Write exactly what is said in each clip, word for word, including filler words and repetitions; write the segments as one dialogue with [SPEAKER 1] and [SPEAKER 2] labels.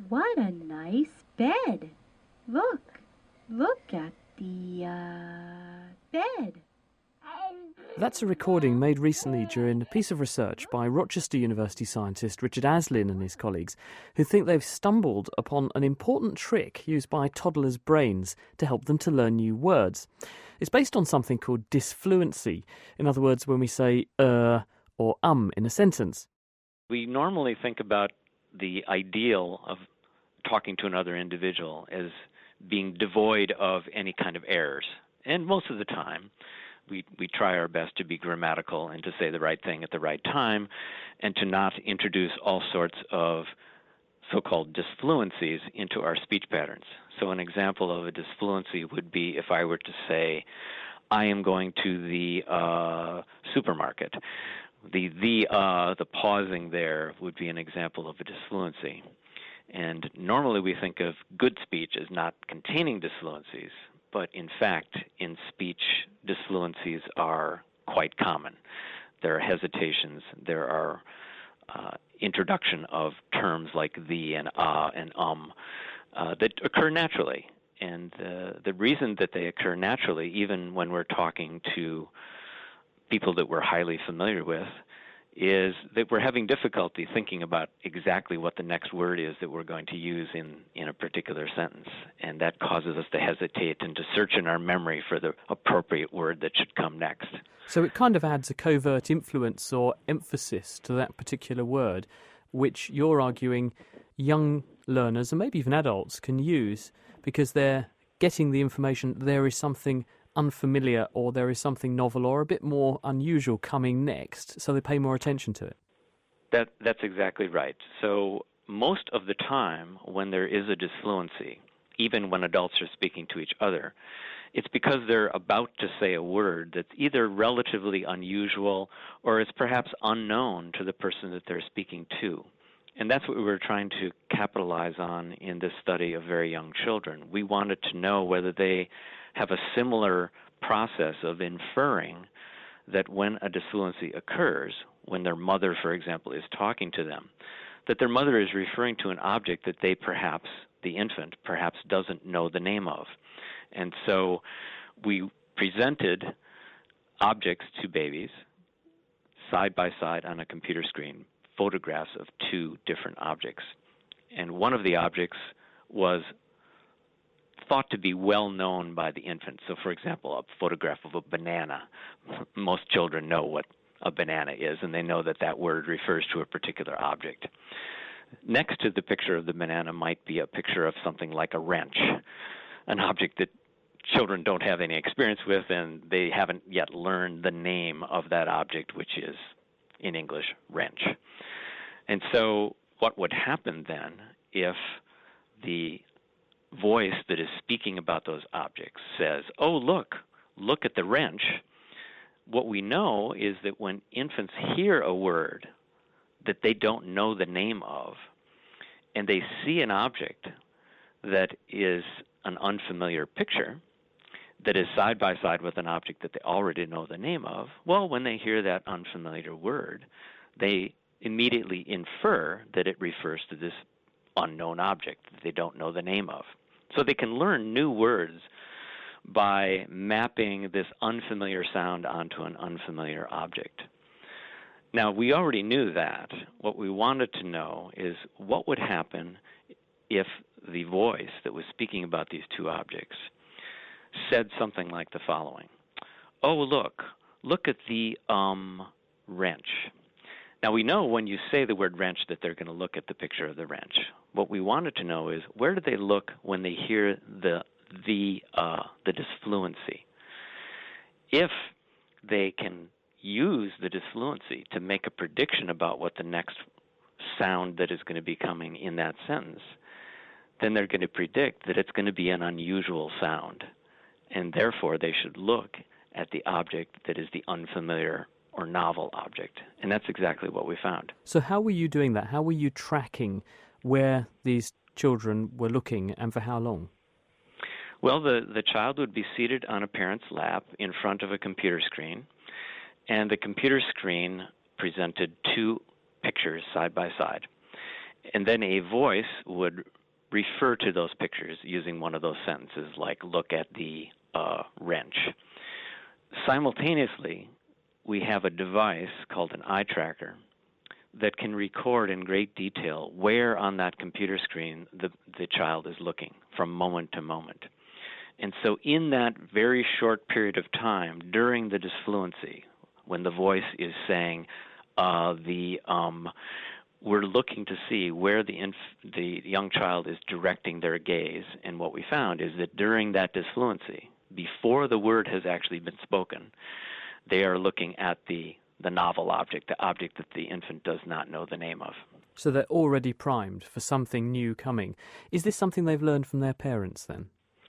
[SPEAKER 1] What a nice bed. Look, look at the, uh, bed.
[SPEAKER 2] That's a recording made recently during a piece of research by Rochester University scientist Richard Aslin and his colleagues, who think they've stumbled upon an important trick used by toddlers' brains to help them to learn new words. It's based on something called disfluency. In other words, when we say uh or um in a sentence.
[SPEAKER 3] We normally think about the ideal of talking to another individual as being devoid of any kind of errors. And most of the time, we, we try our best to be grammatical and to say the right thing at the right time and to not introduce all sorts of so-called disfluencies into our speech patterns. So an example of a disfluency would be if I were to say, I am going to the uh, supermarket. The the uh, the pausing there would be an example of a disfluency. And normally we think of good speech as not containing disfluencies, but in fact, in speech, disfluencies are quite common. There are hesitations, there are uh, introduction of terms like the and ah and um uh, that occur naturally. And uh, the reason that they occur naturally, even when we're talking to people that we're highly familiar with, is that we're having difficulty thinking about exactly what the next word is that we're going to use in, in a particular sentence. And that causes us to hesitate and to search in our memory for the appropriate word that should come next.
[SPEAKER 2] So it kind of adds a covert influence or emphasis to that particular word, which you're arguing young learners and maybe even adults can use because they're getting the information that there is something unfamiliar or there is something novel or a bit more unusual coming next, so they pay more attention to it.
[SPEAKER 3] That that's exactly right. So most of the time when there is a disfluency, even when adults are speaking to each other, it's because they're about to say a word that's either relatively unusual or is perhaps unknown to the person that they're speaking to. And that's what we were trying to capitalize on in this study of very young children. We wanted to know whether they have a similar process of inferring that when a disfluency occurs, when their mother, for example, is talking to them, that their mother is referring to an object that they perhaps, the infant, perhaps doesn't know the name of. And so we presented objects to babies side by side on a computer screen, photographs of two different objects. And one of the objects was thought to be well known by the infant. So, for example, a photograph of a banana. Most children know what a banana is, and they know that that word refers to a particular object. Next to the picture of the banana might be a picture of something like a wrench, an object that children don't have any experience with, and they haven't yet learned the name of that object, which is, in English, wrench. And so what would happen then if the voice that is speaking about those objects says, oh, look, look at the wrench. What we know is that when infants hear a word that they don't know the name of, and they see an object that is an unfamiliar picture, that is side by side with an object that they already know the name of, well, when they hear that unfamiliar word, they immediately infer that it refers to this unknown object that they don't know the name of. So they can learn new words by mapping this unfamiliar sound onto an unfamiliar object. Now, we already knew that. What we wanted to know is what would happen if the voice that was speaking about these two objects said something like the following. Oh, look, look at the um wrench. Now, we know when you say the word wrench that they're going to look at the picture of the wrench. What we wanted to know is where do they look when they hear the the uh, the disfluency? If they can use the disfluency to make a prediction about what the next sound that is going to be coming in that sentence, then they're going to predict that it's going to be an unusual sound, and therefore they should look at the object that is the unfamiliar or novel object. And that's exactly what we found.
[SPEAKER 2] So how were you doing that? How were you tracking where these children were looking and for how long?
[SPEAKER 3] Well, the, the child would be seated on a parent's lap in front of a computer screen, and the computer screen presented two pictures side by side. And then a voice would refer to those pictures using one of those sentences, like look at the uh, wrench. Simultaneously, we have a device called an eye tracker that can record in great detail where on that computer screen the, the child is looking from moment to moment. And so in that very short period of time during the disfluency, when the voice is saying, uh, the um, we're looking to see where the, inf- the young child is directing their gaze, and what we found is that during that disfluency, before the word has actually been spoken, they are looking at the the novel object, the object that the infant does not know the name of.
[SPEAKER 2] So they're already primed for something new coming. Is this something they've learned from their parents then?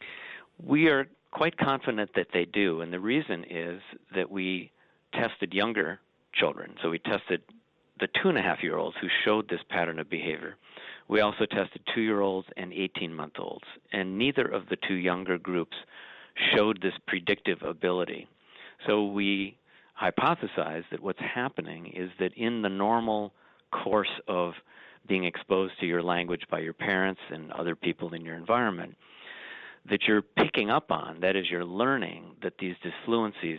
[SPEAKER 3] We are quite confident that they do, and the reason is that we tested younger children. So we tested the two-and-a-half-year-olds who showed this pattern of behavior. We also tested two-year-olds and eighteen-month-olds, and neither of the two younger groups showed this predictive ability. So we hypothesize that what's happening is that in the normal course of being exposed to your language by your parents and other people in your environment, that you're picking up on, that is, you're learning that these disfluencies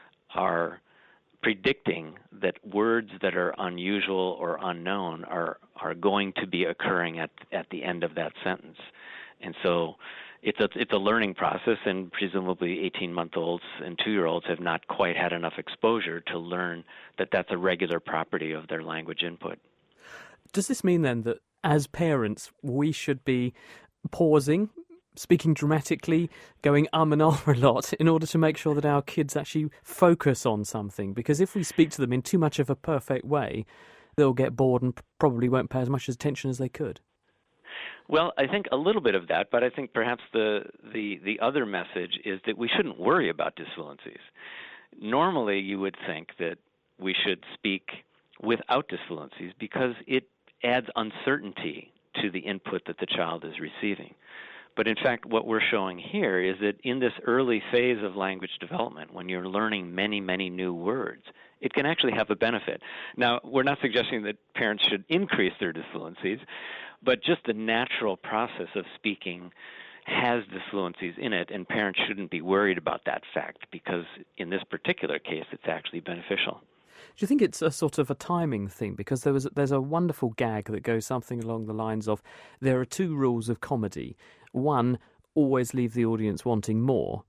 [SPEAKER 3] are predicting that words that are unusual or unknown are, are going to be occurring at, at the end of that sentence. And so It's a, it's a learning process, and presumably eighteen-month-olds and two-year-olds have not quite had enough exposure to learn that that's a regular property of their language input.
[SPEAKER 2] Does this mean then that as parents we should be pausing, speaking dramatically, going um and ah a lot in order to make sure that our kids actually focus on something? Because if we speak to them in too much of a perfect way, they'll get bored and probably won't pay as much attention as they could.
[SPEAKER 3] Well, I think a little bit of that, but I think perhaps the, the, the other message is that we shouldn't worry about disfluencies. Normally, you would think that we should speak without disfluencies because it adds uncertainty to the input that the child is receiving. But in fact, what we're showing here is that in this early phase of language development, when you're learning many, many new words, it can actually have a benefit. Now, we're not suggesting that parents should increase their disfluencies, but just the natural process of speaking has disfluencies in it, and parents shouldn't be worried about that fact because in this particular case, it's actually beneficial.
[SPEAKER 2] Do you think it's a sort of a timing thing? Because there was there's a wonderful gag that goes something along the lines of, there are two rules of comedy. One, always leave the audience wanting more,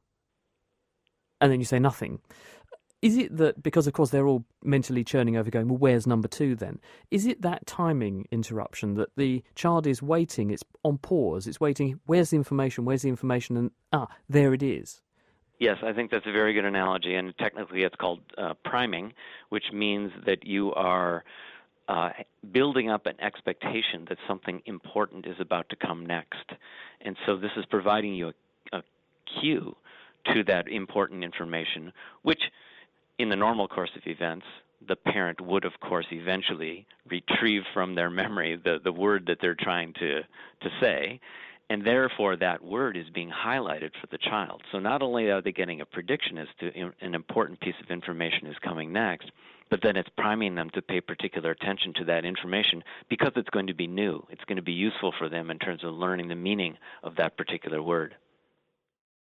[SPEAKER 2] and then you say nothing. Is it that, because of course they're all mentally churning over going, well, where's number two then? Is it that timing interruption that the child is waiting, it's on pause, it's waiting, where's the information, where's the information, and ah, there it is?
[SPEAKER 3] Yes, I think that's a very good analogy, and technically it's called uh, priming, which means that you are uh, building up an expectation that something important is about to come next. And so this is providing you a, a cue to that important information, which in the normal course of events, the parent would, of course, eventually retrieve from their memory the, the word that they're trying to, to say, and therefore that word is being highlighted for the child. So not only are they getting a prediction as to an important piece of information is coming next, but then it's priming them to pay particular attention to that information because it's going to be new. It's going to be useful for them in terms of learning the meaning of that particular word.